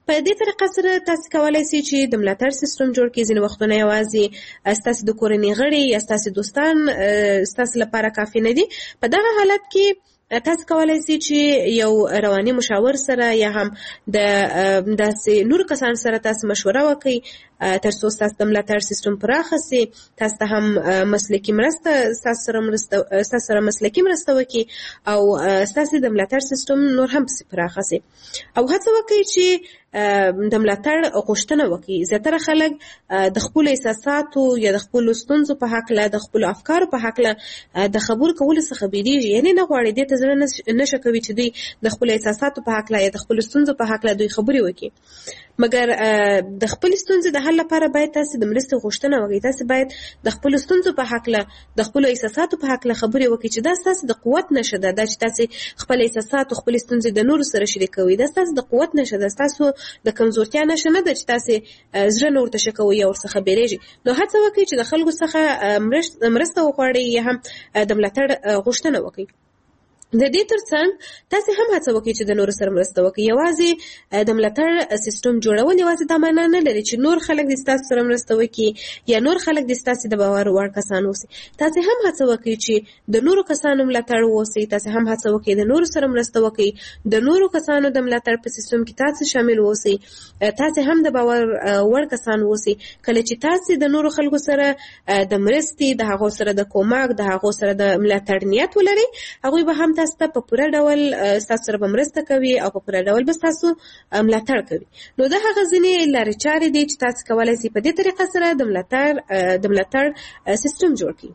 په دې طریقه سره تاسو کولای شئ چې د ملاتړ سیستم جوړ کړئ. ځینې وختونه یوازې ستاسو د کورنۍ غړي یا ستاسو دوستان ستاسو لپاره کافي نه دي. په دغه حالت کې تاسو کولای شئ چې یو رواني مشاور سره یا هم د داسې نور کسان سره تاسو مشوره وکړئ تر څو ستاسو د ملاتړ سیستم پراخ شي. تاسو ته هم مسلکي مرسته ستاسو سره مرسته ستاسو سره مسلکي مرسته وکړي او ستاسو د ملاتړ سیستم نور هم پراخ شي. او هڅه وکړئ چې د ملاتړ غوښتنه وکړي. زیاتره خلک د خپل احساساتو یا د خپل ستونزو په حق له د خپل افکارو په حق له د خبرو کولو څخه بیریږي، یعنی نه غواړي دې ته زړه نشه کوي چې دوی د خپل احساساتو په حق له یا د خپل ستونزو په حق له دوی خبرې وکړي. مګر د خپل ستونزې د حل لپاره باید تاسو د مرستې غوښتنه وکړئ. تاسو باید د خپل ستونزو په حق له د خپل احساساتو په حق له خبرې وکړئ چې دا تاسو د قوت نشه ده، دا چې تاسو خپل احساسات او خپل ستونزې د نورو سره شریکوي، دا تاسو د قوت نشه ده، تاسو د کمزورتیا نشه نه ده چې تاسو زړه نور ته شکوي او څخه بیریږي. نو هڅه وکړئ چې د خلکو څخه مرسته وغواړئ یا هم د ملاتړ غوښتنه وکړئ. د دې ترڅنګ تاسو هم هڅه وکړئ چې د نورو سره مرسته وکړئ. یوازې د ملاتړ سیستم جوړول یوازې دا معنا نه لري چې نور خلک د تاسو سره مرسته وکړي یا نور خلک د تاسو د باور وړ کسان اوسي. تاسو هم هڅه وکړئ چې د نورو کسانو ملاتړ ووسئ. تاسو هم هڅه وکړئ د نورو سره مرسته وکړئ. د نورو کسانو د ملاتړ په سیستم کې تاسو شامل اوسئ. تاسو هم د باور وړ کسان اوسئ. کله چې تاسو د نورو خلکو سره د مرستې، د هغو سره د کومک، د هغو سره د ملاتړ نیت ولرئ، هغوی به هم تاسو ته په پوره ډول تاسو سره به مرسته کوي او په پوره ډول به تاسو ملاتړ کوي. نو دا هغه ځینې لارې چارې دي چې تاسو کولای شئ په دې طریقه سره د ملاتړ د ملاتړ سیستم جوړ کړئ.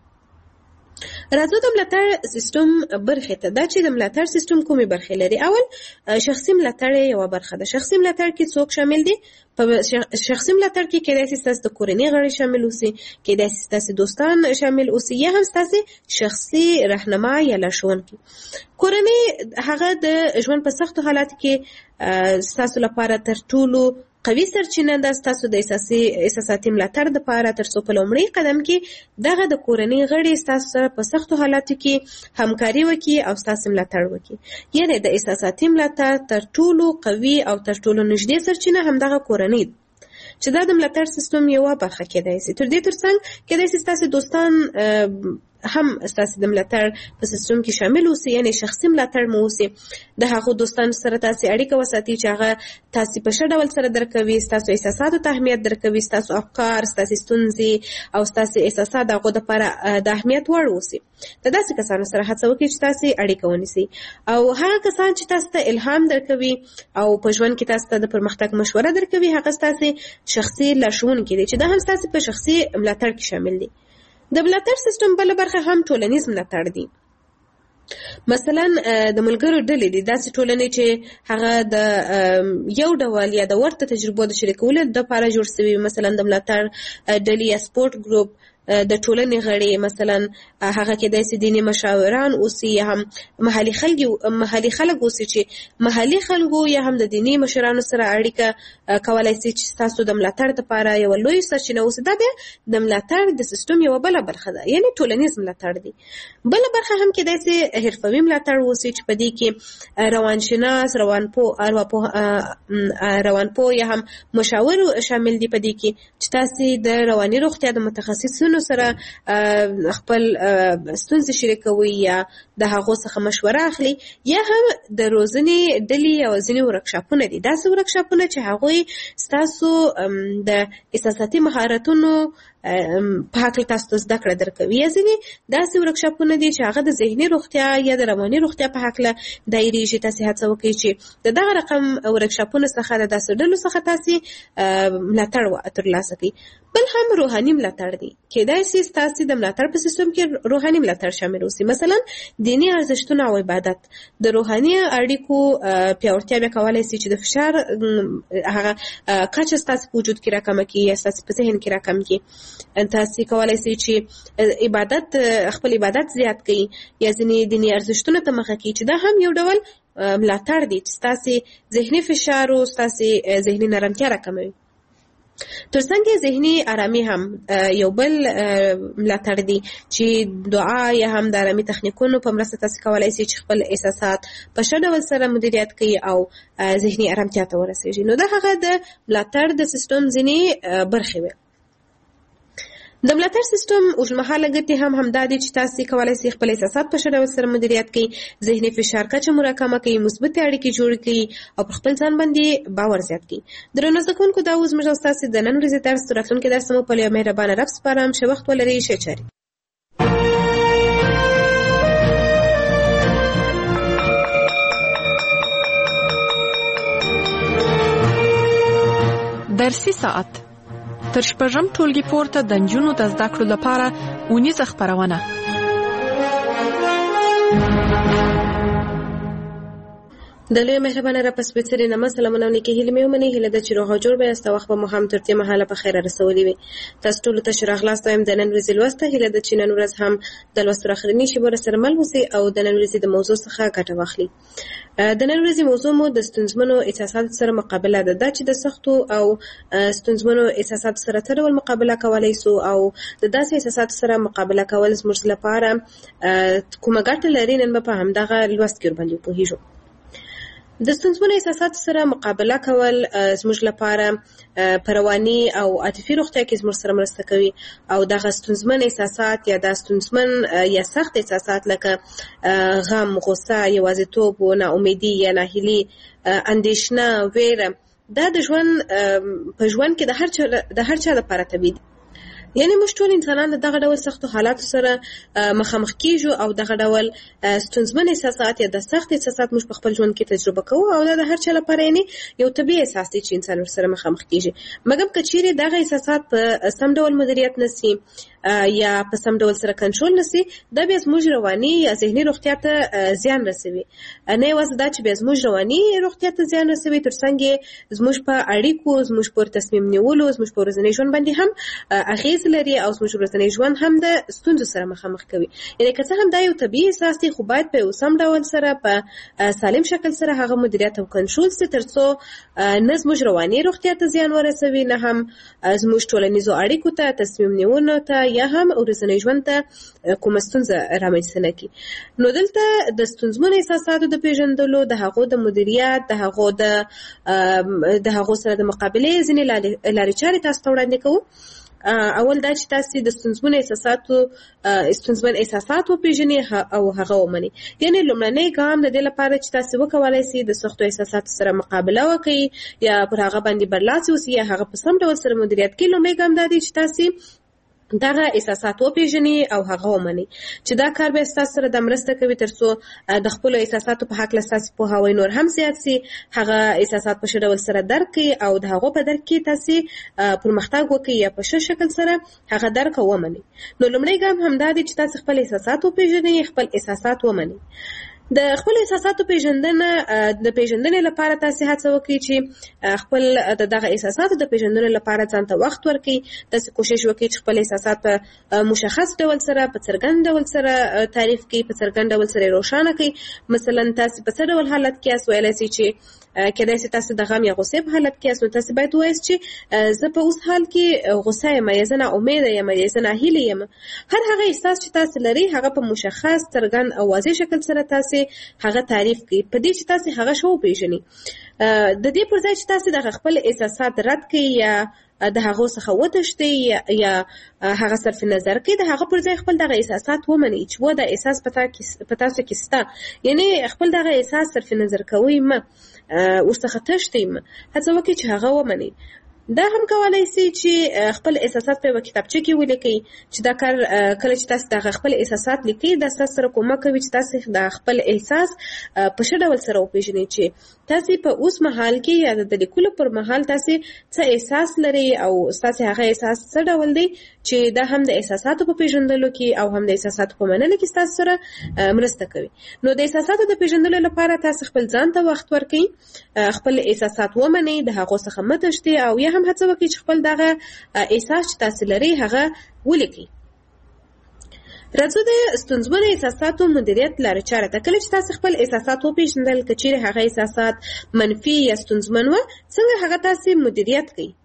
راځو د ملاتړ سیستم برخې ته. دا چې د ملاتړ سیستم کومې برخې لري. اول شخصي ملاتړ یوه برخه ده. شخصي ملاتړ کې څوک شامل دي؟ په شخصي ملاتړ کې کېدای شي ستاسو د کورنۍ غړي شامل اوسي، کېدای شي ستاسو دوستان شامل اوسي، یا هم ستاسو شخصي رهنما یا لارښوونکي. کورنۍ هغه د ژوند په سختو حالاتو کې ستاسو لپاره تر ټولو قوي سرچینه ده. ستاسو د احساسي احساساتي ملاتړ دپاره تر څو په لومړي قدم کې دغه د کورنۍ غړي ستاسو سره په سختو حالاتو کې همکاري وکړي او ستاسو ملاتړ وکړي. یعنې د احساساتي ملاتړ تر ټولو قوي او تر ټولو نږدې سرچینه همدغه کورنۍ ده چې دا د ملاتړ سیستم یوه برخه کېدای شي. تر دې ترڅنګ کېدای شي ستاسو دوستان هم ستاسو د ملاتړ په سیستم کې شامل اوسي، یعنی شخصي ملاتړ مو اوسي. د هغو دوستانو سره تاسو اړیکه وساتئ چې هغه تاسو په ښه ډول سره درکوي، ستاسو احساساتو ته اهمیت درکوي، ستاسو افکار، ستاسو ستونزې او ستاسو احساسات د هغو دپاره د اهمیت وړ اوسي. د داسې کسانو سره هڅه وکړئ چې تاسو اړیکه ونیسئ. او هغه کسان چې تاسو ته الهام درکوي او په ژوند کې تاسو ته د پرمختګ مشوره درکوي، هغه ستاسو شخصي لارښوونکي دي چې دا هم ستاسو په شخصي ملاتړ کې شامل دي. د ملاتړ سیستم بله برخه هم ټولنیز ملاتړ دی. مثلا د ملګرو ډلې دي، داسې ټولنې چې هغه د یو ډول یا د ورته تجربو د شریکولو دپاره جوړ شوي. مثلا د ملاتړ ډلې یا سپورټ ګروپ د ټولنې غړي، مثلا هغه کېدای شي دیني مشاوران اوسي یا هم محلي خلک محلي خلک اوسي چې محلي خلکو یا هم د دیني مشرانو سره اړیکه کولای شي چې تاسو د ملاتړ لپاره یو لوی سرچینه اوسي. دا بیا د ملاتړ د سیستم یوه بله برخه ده، یعنی ټولنیز ملاتړ دی. بله برخه هم کېدای شي حرفوي ملاتړ اوسي چې په دې کې روانشناس، روانپوه روانپوه یا هم مشاور شامل دي په دې کې چې تاسو د رواني روغتیا د متخصصینو سره خپل ستونزې شریکوي یا د هغو څخه مشوره اخلي. یا هم د روزنې ډلې او ځینې ورکشاپونه دي، داسې ورکشاپونه چې هغوی ستاسو د احساساتي مهارتونو په هکله تاسو ته زده کړه درکوي. یا ځینې داسې ورکشاپونه دي چې هغه د ذهني روغتیا یا د رواني روغتیا په هکله دایریږي. تاسو هڅه وکړئ چې د دغه رقم ورکشاپونو څخه د داسې ډلو څخه تاسو ملاتړ ترلاسه کړئ. بل هم روحاني ملاتړ دی. کېدای شي ستاسو د ملاتړ په سیستم کې روحاني ملاتړ شامل اوسي. مثلا دیني ارزښتونه او عبادت. د روحاني اړیکو پیاوړتیا بیا کولی شي چې د فشار هغه کچه ستاسو په وجود کې راکمه کړي یا ستاسو په ذهن کې راکمه کړي. تاسو کولای شئ چې عبادت خپل عبادت زیات کړئ یا ځینې دیني ارزښتونه ته مخه کړئ چې دا هم یو ډول ملاتړ دی چې ستاسو ذهني فشار او ستاسو ذهني نرمتیا راکموي. ترڅنګ ذهني آرامي هم یو بل ملاتړ دی چې دعا یا هم د آرامي تخنیکونو په مرسته تاسو کولای شئ چې خپل احساسات په ښه ډول سره مدیریت کړئ او ذهني آرامتیا ته ورسیږئ. نو دا هغه د ملاتړ د سیستم ځینې برخې وي. د ملاتړ سیستم اوږدمهاله ګټې هم همدا دي چې تاسو کولای شئ خپل احساسات په ښه ډول سره مدیریت کړئ، ذهني فشار کچه مراکمه کړئ، مثبتې اړیکې جوړې کړئ او پر خپل ځان باندې باور زیات کړئ. درنو زده کوونکو، دا اوس زموږ او ستاسو د نن ورځې درس تر راتلونکي درس مو په یو مهربانه رب سپارم. ښه وخت ولرئ. ښه چارې. درسي ساعت تر شپږم ټولګي پورته د نجونو د زده کړو لپاره اونیزه خپرونه. د لوی مهربانه را په سپېڅلي نامه سلامونه او نیکې هیلې مې ومنئ. هیله ده چې روغ او جوړ به یاست او وخت به مو هم تر دې مهاله په خیره رسولي وي. تاسو ټولو ته ښه راغلاست وایم. د نن ورځې لوسته هیله ده چې نن ورځ هم د لوستو اخرنۍ شېبو راسره مل اوسئ او د نن ورځې د موضوع څخه ګټه واخلئ. د نن ورځې موضوع مو د ستونزمنو احساساتو سره مقابله ده. دا چې د سختو او ستونزمنو احساساتو سره څه ډول مقابله کولی سو او د داسې احساساتو سره مقابله کول زموږ لپاره کومه ګټه لري، نن به په همدغه لوست کې ورباندې وپوهېږو. د ستونزمنو احساساتو سره مقابله کول زموږ لپاره په رواني او عاطفي روغتیا کې زموږ سره مرسته کوي او دغه ستونزمن احساسات یا د ستونزمن یا سخت احساسات لکه غم، غوسه، یوازیتوب، ناامیدي یا ناهیلي، اندېښنه، ویره، دا د ژوند په ژوند کې د هر چا د هر چا لپاره طبیعي دي. یعنی موږ ټول انسانان د دغه ډول سختو حالاتو سره مخامخ کیږو او دغه ډول ستونزمن احساسات یا د سخت احساسات موږ په خپل ژوند کې تجربه کوو او دا د هر چا لپاره یعنی یو طبیعي احساس دی چې انسان ورسره مخامخ کیږي. مګر که چیرې دغه احساسات په سم ډول مدیریت نشي یا په سم ډول سره کنټرول نشي، دا بیا زموږ رواني یا ذهني روغتیا ته زیان رسوي. نه یوازې دا چې بیا زموږ رواني روغتیا ته زیان رسوي، ترڅنګ زموږ په اړیکو، زموږ په تصمیم نیولو، زموږ په ورځني ژوند باندې هم اغیز لري او زموږ ورځنی ژوند هم د ستونزو سره مخامخ کوي. یعنی که څه هم دا یو طبیعي احساس دی، خو باید په یو سم ډول سره په سالم شکل سره هغه مدیریت او کنټرول سي، ترڅو نه زموږ رواني روغتیا ته زیان ورسوي، نه هم زموږ ټولنیزو اړیکو ته، تصمیم نیونو ته یا هم ورځنی ژوند ته کومه ستونزه رامنځته نه کړي. نو دلته د ستونزمنو احساساتو د پیژندلو، د هغو د مدیریت، د هغو د د هغو سره د مقابلې ځینې لارې چارې تاسو ته وړاندې کوو. اول دا چې تاسو د ستونزمن احساساتو ستونزمن احساسات وپېژنئ او هغه ومنئ. یعنی لومړنی ګام د دې لپاره چې تاسو وکولای شئ د سختو احساساتو سره مقابله وکړئ یا پر هغه باندې برلاسي اوسئ یا هغه په سم ډول سره مدیریت کړئ، لومړی ګام دا دی چې تاسو دغه احساسات وپېژنئ او هغه ومنئ. چې دا کار به ستاسو سره د مرسته کوي ترڅو د خپلو احساساتو په هکله ستاسو پوهاوی نور هم زیات سي، هغه احساسات په ښه ډول سره درک کړئ او د هغو په درک کې تاسو پرمختګ وکړئ یا په ښه شکل سره هغه درک او ومنئ. نو لومړی ګام همدا دی چې تاسو خپل احساسات وپېژنئ، خپل احساسات ومنئ. د خپل احساساتو پیژندنه د پیژندنې لپاره تاسو هڅه وکړئ چې خپل دغه احساساتو د پیژندنې لپاره ځان ته وخت ورکړئ. تاسو کوشش وکړئ چې خپل احساسات په مشخص ډول سره، په څرګند ډول سره تعریف کړئ، په څرګند ډول سره روښانه کړئ. مثلا تاسو په څه ډول حالت کې یاست، ویلای شئ چې کېدای شي تاسو د غم یا غوسې په حالت کې یاست، نو تاسو باید ووایاست چې زه په اوس حال کې غوسه یم یا زه ناامیده یم یا زه ناهیلې یم. هر هغه احساس چې تاسو لرئ هغه په مشخص، څرګند او واضح شکل سره تاسو هغه تعریف کړئ، په دې چې تاسو هغه شو وپېژنئ. د دې پر ځای چې تاسو د خپل احساسات رد کړئ یا د هغه څخه وتښتئ یا هغه صرف نظر کړئ، د هغه پر ځای خپل دغه احساسات ومنئ چې و دا احساس په تاسو کې شته. یعنی خپل دغه احساس صرف نظر کوئ مه، ورڅخه تښتئ مه، هڅه وکړئ چې هغه ومنئ. دا هم کولای شي چې خپل احساسات په کتابچه کې ولیکئ. چې دا کار کله چې تاسو د خپل احساسات لیکئ، دا تاسو سره کومک کوي چې تاسو د خپل احساس په ښه ډول سره وپېژنئ چې تاسو په اوس مهال کې یا د لیکلو پر مهال تاسو څه احساس لرئ او تاسو هغه احساس څه ډول دی، چې دا هم د احساساتو په پیژندلو کې او هم د احساساتو په منلو کې تاسو سره مرسته کوي. نو د احساساتو د پیژندلو لپاره تاسو خپل ځان ته وخت ورکړئ، خپل احساسات ومنئ، د هغو څخه مه تښتئ او یا هم هڅه وکړئ چې خپل دغه احساس چې تاسو لرئ هغه ولیکئ. راځو د ستونزمنو احساساتو مدیریت لارې چارې ته. کله چې تاسو خپل احساسات وپېژندل، که چیرې هغه احساسات منفي یا ستونزمن وه، څنګه هغه تاسو مدیریت کړئ.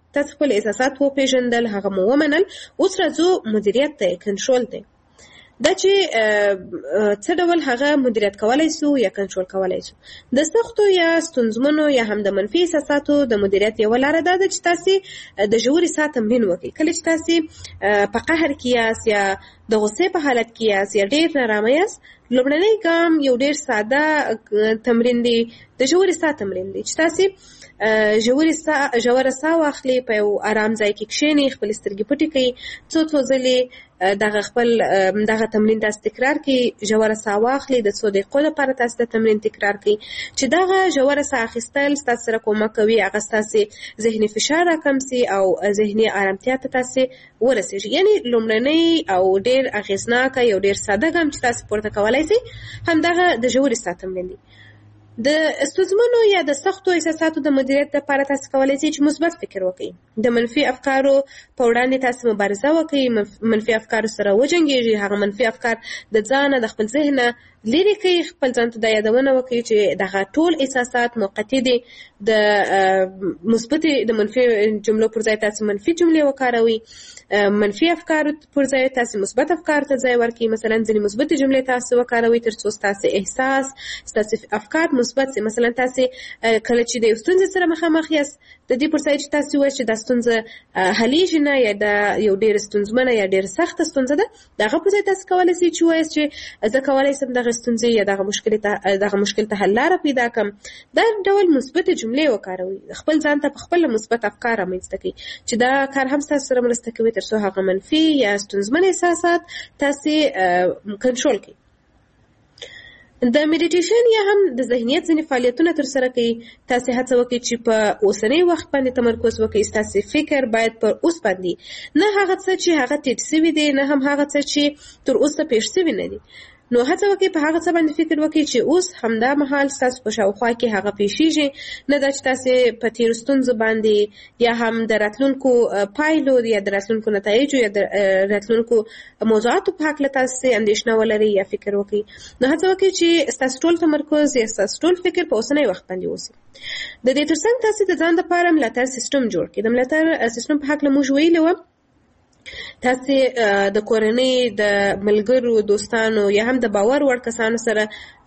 تاسو خپل احساسات وپېژندل، هغه مو ومنل. اوس راځو مدیریت ته، کنټرول ته. دا چې څه ډول هغه مدیریت کولای شو یا کنټرول کولای شو. د سختو یا ستونزمنو یا هم د منفي احساساتو د مدیریت یو لاره دا ده چې تاسو د ژورې ساه تمرین وکړئ. کله چې تاسو په قهر کې یاست یا د غصې په حالت کې یاست یا ډېر نارامه یاست، لومړنی ګام یو ډېر ساده تمرین دی، د ژورې ساه تمرین دی چې تاسو ژورې ساه ژوره ساه واخلئ، په یو آرام ځای کې کښېنئ، خپلې سترګې پټې کړئ، څو څو ځلې دغه خپل دغه تمرین تاسو تکرار کړئ. ژوره ساه واخلئ، د څو دقیقو لپاره تاسو د تمرین تکرار کړئ چې دغه ژوره ساه اخیستل ستاسو سره کومک کوي هغه ستاسو ذهني فشار راکم سي او ذهني آرامتیا ته تاسو ورسېږي. یعنې لومړنی او ډېر اغېزناکه یو ډېر ساده ګام چې تاسو پورته کولی شئ همدغه د ژورې ساه تمرین دی. د ستونزمنو یا د سختو احساساتو د مدیریت لپاره تاسو کولی شئ چې مثبت فکر وکړئ. د منفي افکارو په وړاندې تاسو مبارزه وکړئ، منفي افکارو سره وجنګېږئ، هغه منفي افکار د ځانه د خپل ذهنه لرې کړئ. خپل ځان ته دا یادونه وکړئ چې دغه ټول احساسات موقتي دي. د مثبتې د منفي جملو پر ځای تاسو منفي جملې وکاروئ، منفي افکارو پر ځای تاسو مثبت افکار ته ځای ورکړئ. مثلا ځینې مثبتې جملې تاسو وکاروئ تر څو ستاسو احساس ستاسو افکار مثبت سي. مثلا تاسو کله چې د یو ستونزې سره مخامخ یاست، د دې پر ځای چې تاسو وایئ چې دا ستونزه حلیږي نه یا دا یو ډېره ستونزمنه یا ډېره سخته ستونزه ده، د هغه پر ځای تاسو کولی شئ چې ووایاست چې زه کولی شم دغه ستونزې یا دغه مشکل ته دغه مشکل ته حل لاره پیدا کړم. دا ډول مثبتې جملې وکاروئ. خپل ځان ته په خپله مثبت افکار رامنځته کړئ چې دا کار هم ستاسو سره مرسته کوي تر څو هغه منفي یا ستونزمن احساسات تاسو کنټرول کړئ. د میډیټیشن یا هم د ذهنیت ځینې فعالیتونه ترسره کوي. تاسو هڅه وکړئ چې په اوسنی وخت باندې تمرکز وکړئ. ستاسو فکر باید پر اوس باندې، نه هغه څه چې هغه تېر سوي دي، نه هم هغه څه چې تر اوسه پېښ سوي نه دي. نو هڅه وکړئ په هغه څه باندې فکر وکړئ چې اوس همدا مهال ستاسو په شاوخوا کې هغه پېښېږي، نه دا چې تاسو په تېرو ستونزو باندې یا هم د راتلونکو پایلو یا د راتلونکو نتایجو یا د راتلونکو موضوعاتو په هکله تاسو اندېښنه ولرئ یا فکر وکړئ. نو هڅه وکړئ چې ستاسو ټول تمرکز یا ستاسو ټول فکر په اوسنی وخت باندې اوسي. د دې ترڅنګ تاسو د ځان لپاره ملاتړ سیستم جوړ کړئ. د ملاتړ سیستم په هکله موږ ویلي وو، تاسو د کورنۍ، د ملګرو، دوستانو یا هم د باور وړ کسانو سره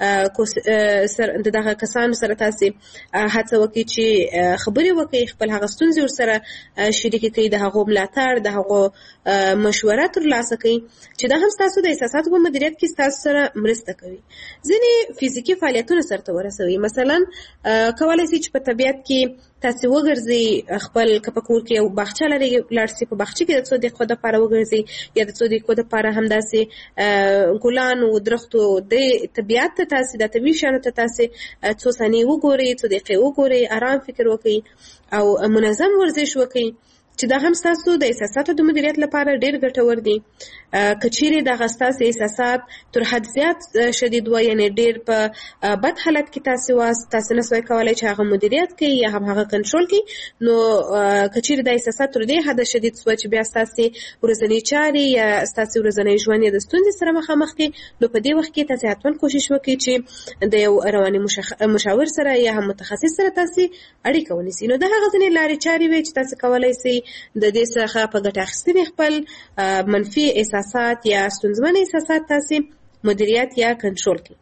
د دغه کسانو سره تاسو هڅه وکړئ چې خبرې وکړئ، خپل هغه ستونزې ورسره شریکې کړئ، د هغو ملاتړ، د هغو مشوره ترلاسه کړئ چې دا هم ستاسو د احساساتو په مدیریت کې ستاسو سره مرسته کوي. ځینې فزیکي فعالیتونه سرته ورسوي. مثلا کولی شئ چې په طبیعت کې تاسو وګرځئ، خپل که په کور کې یو باغچه لرئ لاړ شئ، په باغچه کې د څو دقیقو دپاره وګرځئ یا د څو دقیقو دپاره همداسې ګلانو، درختو، د طبیعت ته تاسو د طبیعي شیانو ته تاسو څو ثانیې وګورئ، څو دقیقې وګورئ، آرام فکر وکړئ او منظم ورزش وکړئ چې دا هم ستاسو د احساساتو د مدیریت لپاره ډېر ګټور دي. که چیرې دغه ستاسو احساسات تر حد زیات شدید وه، یعنې ډېر په بد حالت کې تاسو واست، تاسو نه سوی کولی چې هغه مدیریت کړئ یا هم هغه کنټرول کړئ، نو که چیرې دا احساسات تر دې حده شدید سوه چې بیا ستاسې ورځنۍ چارې یا ستاسې ورځنی ژوند یا د ستونزې سره مخامخ کړئ، نو په دې وخت کې تاسو حتما کوشش وکړئ چې د یو رواني مشاور سره یا هم متخصص سره تاسو اړیکه ونیسئ. نو دا هغه ځینې لارې چارې وې چې تاسو کولی شئ د دې څخه په ګټه اخیستنې خپل منفي احساسات یا ستونزمن احساسات تاسو مدیریت یا کنټرول کړئ.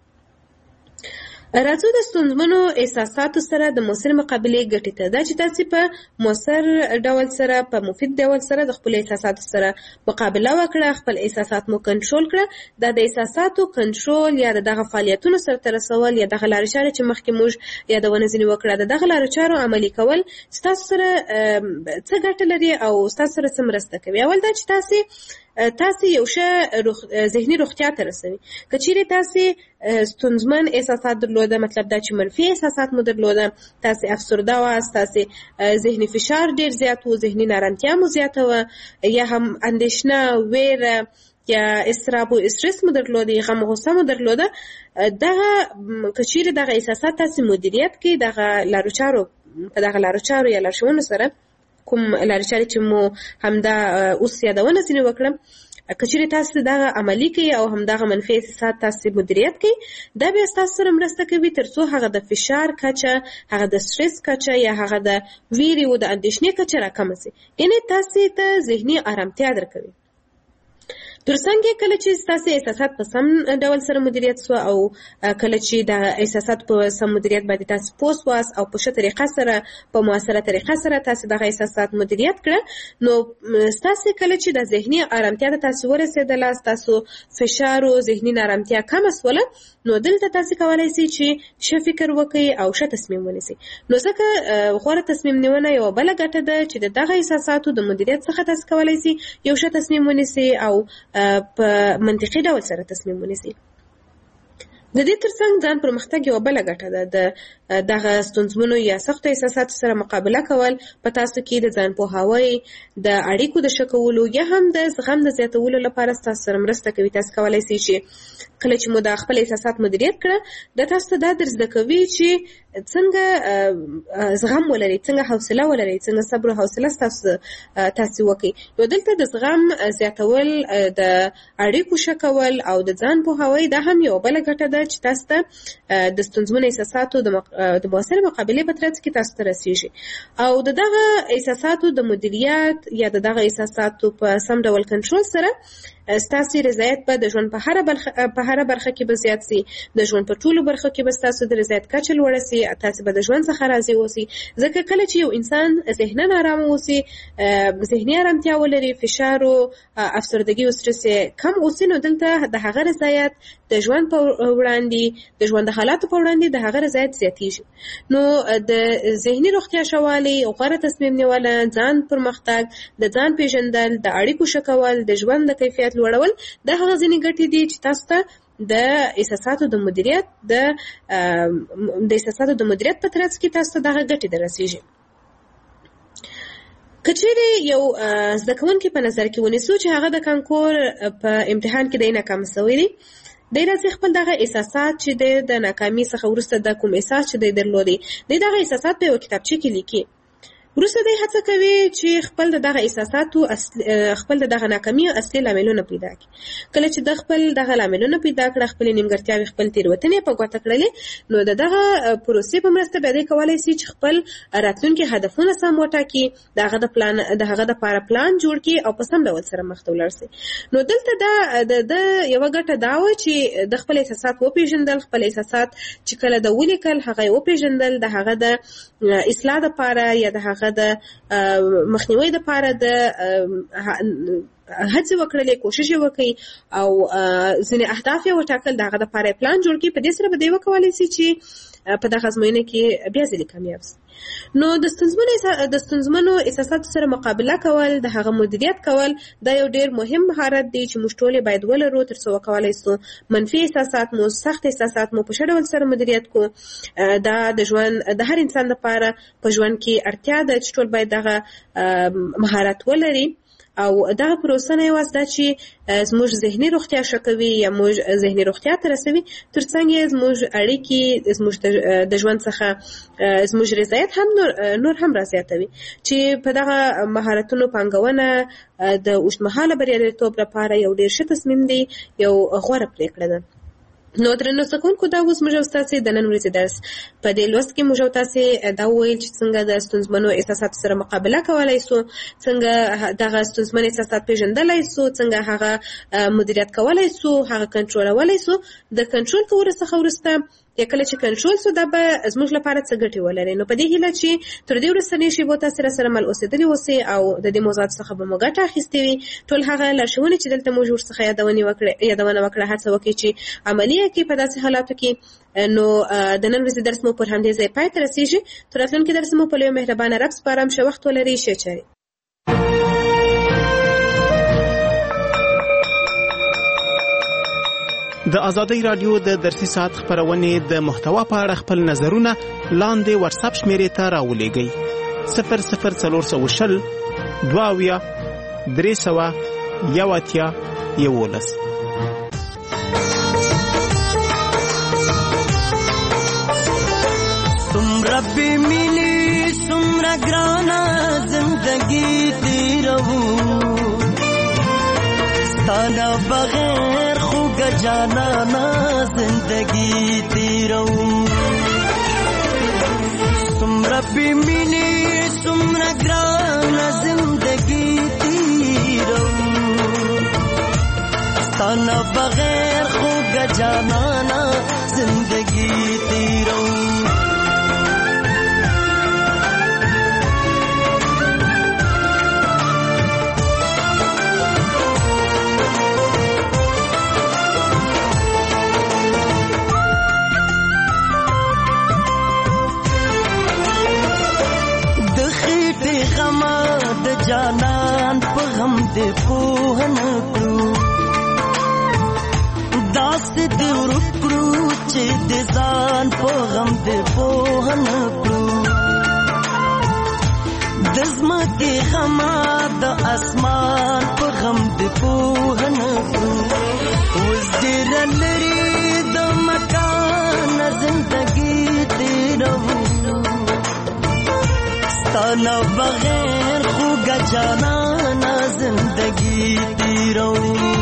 راځو د ستونزمنو احساساتو سره د مؤثر مقابلې ګټې ته. دا چې تاسو په مؤثر ډول سره، په مفید ډول سره د خپل احساساتو سره مقابله وکړه، خپل احساسات مو کنټرول کړه. دا د احساساتو کنټرول یا دغه فعالیتونو سره رسول یا دغه لارې چارې چې مخکې موږ یادونه ځینې وکړه، د دغه لارې چارو عملي کول ستاسو سره څه ګټه لري او ستاسو سره څه مرسته کوي. اول دا چې تاسو تاسو یو ښه ذهني روغتیا ته رسوي. که چیرې تاسو ستونزمن احساسات درلوده، مطلب دا چې منفي احساسات مو درلوده، تاسو افسرده واست، تاسو ذهني فشار ډېر زیات و، ذهني نارامتیا مو زیاته وه، یا هم اندېښنه، ویره یا اضطراب و استرس مو درلوده، غم و غصه مو درلوده، دغه که چیرې دغه احساسات تاسو مدیریت کړئ، دغه لارو چارو په دغه لارو چارو یا لارښوونو سره کوم لارې چارې چې مو همدا اوس یادونه ځینې وکړم، کچېرې تاسو دغه عملي کوي او همدغه منفي احساسات تاسو مدیریت کوي، دا بیا تاسو سره مرسته کوي ترڅو هغه د فشار کچه، هغه د سټرس کچه یا هغه د ویرې او د اندېښنې کچه راکمه شي. یعنې تاسو ته ذهني آرامتیا درکوي. ترڅنګ کله چې تاسو احساسات په سم ډول سره مدیریت سو او کله چې د احساسات په سم مدیریت باندې تاسو پوس واس او په ښه طریقه سره په موثره طریقه سره تاسو دغه احساسات مدیریت کړه، نو تاسو کله چې د ذهني آرامتیا ته تاسو ورسېدل، تاسو فشار او ذهني آرامتیا کم اسوله، نو دلته تاسو کولای شئ چې ښه فکر وکړئ او ښه تصمیم ونیسئ. نو ځکه غوره تصمیم نیونه یو بل ګټه ده چې دغه احساساتو د مدیریت څخه تاسو کولای شئ یو ښه تصمیم ونیسئ او په منطقي ډول سره تصمیم ونیسئ. د دې ترڅنګ ځان پرمختګ یو بل ګټه ده. د دغه ستونزمنو یا سختو احساساتو سره مقابله کول په تاسو کې د ځان پوهاوي، د اړیکو د ښه کولو یا هم د زغم د زیاتولو لپاره تاسو سره مرسته کوي. تاسو کولای شئ چې کله چې مو د خپل احساسات مدیریت کړه، د تاسو ته دا درس کوي چې څنګه زغم ولرئ، څنګه حوصله ولرئ، څنګه صبر او حوصله تاسو تاسو وکړئ. نو دلته د زغم زیاتول، د اړیکو ښه کول او د ځان پوهاوي دا هم یو بل ګټه ده چې تاسو ته د ستونزمنو احساساتو د د موثرې مقابلې په ترڅ کې تاسو ته رسیږي. او د دغه احساساتو د مدیریت یا د دغه احساساتو په سم ډول کنټرول سره ستاسو رضایت به د ژوند په هر برخه په هر برخه کې به زیات سي، د ژوند په ټولو برخو کې به تاسو د رضایت کچه لوړه سي، تاسو به د ژوند څخه راضي اوسئ. ځکه کله چې یو انسان ذهناً آرام اوسي، ذهني آرامتیا ولري، فشار او افسردګي او سټرس کم اوسي، نو دلته د هغه رضایت د ژوند په وړاندې، د ژوند د حالاتو په وړاندې د هغه رضایت زیاتیږي. نو د ذهني روغتیا شوالی، غوره تصمیم نیول، ځان پرمختګ، د ځان پیژندل، د اړیکو ښه کول، د ژوند د کیفیت لوړول، دا هغه ځینې ګټې دي چې تاسو ته د احساساتو د مدیریت د د احساساتو د مدیریت په ترڅ کې تاسو ته دغه ګټې دررسیږي. کچېرې یو زده کوونکی په نظر کې ونیسو چې هغه د کانکور په امتحان کې دی ناکام شوی دی، دی راځي خپل دغه احساسات چې د ناکامۍ څخه وروسته د کوم احساس چې دی درلودي، دی دغه احساسات په یو کتابچه کې لیکي. وروسته دی هڅه کوي چې خپل دغه احساساتو خپل دغه ناکامۍ اصلي لاملونه پیدا کړي. کله چې د خپل دغه لاملونه پیدا کړه، خپل نیمګړتیاوې، خپل تېروتنې په ګوته کړلې، نو د دغه پروسې په مرسته بیا دی کولی شي چې خپل راتلونکي هدفونه سم وټاکي، د هغه د پلان د هغه دپاره پلان جوړ کړي او په سم ډول سره مخته ولاړ شي. نو دلته دا د یوه ګټه دا وه چې د خپل احساسات وپېژندل، خپل احساسات چې کله د ولیکل هغه یې وپېژندل، د هغه د اصلاح دپاره یا د هغه د مخنیوي دپاره د هڅې وکړلې، کوشش یې وکړي او ځینې اهداف یې وټاکل، د هغه دپاره پلان جوړ کړي. په دې سره به دی وکولی شي چې په دغه ازموینه کې بیا ځلې کامیاب شي. نو د ستونزمنو د ستونزمنو احساساتو سره مقابله کول، د هغه مدیریت کول، دا یو ډېر مهم مهارت دی چې موږ ټول باید ولرو تر څو وکولی شو منفي احساسات مو، سخت احساسات مو په ښه ډول سره مدیریت کړو. دا د ژوند د هر انسان لپاره په ژوند کې اړتیا ده چې ټول باید دغه مهارت ولري. او دغه پروسه نه یوازې دا چې زموږ ذهني روغتیا ښه کوي یا موږ ذهني روغتیا ته رسوي، ترڅنګ یې زموږ اړیکې، زموږ د ژوند څخه زموږ رضایت هم نور, نور هم رازیاتوي. چې په دغه مهارتونو پانګونه د اوږدمهاله بریالیتوب لپاره یو ډېر ښه تصمیم دی، یو غوره پرېکړه ده. نو درنو زده کوونکو، دا اوس موږ او تاسې د نن ورځې درس په دې لوست کې موږ او تاسې دا وویل چې څنګه د ستونزمنو احساساتو سره مقابله کولی شو، څنګه دغه ستونزمن احساسات پېژندلی شو، څنګه هغه مدیریت کولی شو، هغه کنټرولولی شو. د کنټرول کولو څخه وروسته یا کله چې کنټرول شو، دا به زموږ لپاره څه ګټې ولري. نو په دې هیله چې تر دې وروستنۍ شېبو تاسې راسره مل اوسېدلي اوسئ او د دې موضوعاتو څخه به مو ګټه اخیستې وي. ټول هغه لارښوونې چې دلته موږ ورڅخه یادونه وکړه یادونه وکړه هڅه وکړئ چې عملي یې کړئ په داسې حالاتو کې. نو د نن ورځې درس مو پر همدې ځای پای ته رسېږي. تر راتلونکي درس مو په لوی مهربانه رب سپارم. ښه وخت ولرئ. ښې چارې. د ازادۍ رادیو د درسي ساعت خبرونه د محتوا په اړه خپل نظرونه لاندې واتس اپ شمیرې ته راولېږئ: صفر صفر څلور سوه شل دوه اویا درې سوه یو اتیا یولس. څومره بې مینې څومره ګرانه زندګي تېروو، ستا ستانا بغیر خوگا جانانا زندگی تیرو سمرا پی مینی سمرا گرانا زندگی تیرو ستانا بغیر خوگا جانانا زندگی تیرو جانان په غم دې پوه نه کړو داسې دې ورکړو چې دې ځان په غم دې پوه نه کړو د ځمکې غما د اسمان په غم دې پوه نه کړو اوس ډېر لرې د مکان زندګي تېروو ستانه بغیر خوگا جانانا زندگی تیرو